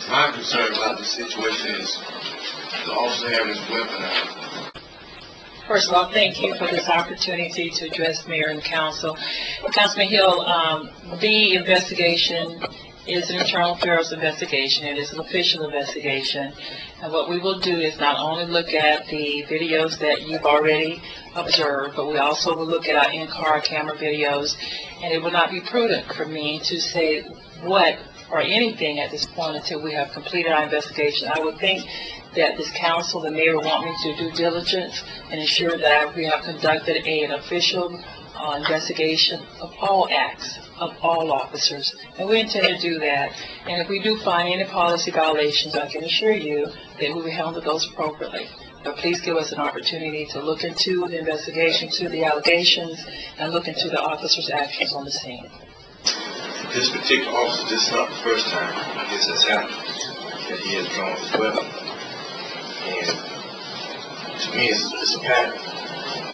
My concern about the situation is the officer having his weapon out. First of all, thank you for this opportunity to address Mayor and Council. Councilman Hill, the investigation is an internal affairs investigation. It is an official investigation. And what we will do is not only look at the videos that you've already observed, but we also will look at our in-car camera videos. And it will not be prudent for me to say what or anything at this point until we have completed our investigation. I would think that this council, the mayor, would want me to do due diligence and ensure that we have conducted an official investigation of all acts of all officers, and we intend to do that. And if we do find any policy violations, I can assure you that we will handle those appropriately. But please give us an opportunity to look into the investigation, to the allegations, and look into the officers' actions on the scene. This particular officer, this is not the first time this has happened, that he has drawn his weapon. And to me, it's a pattern.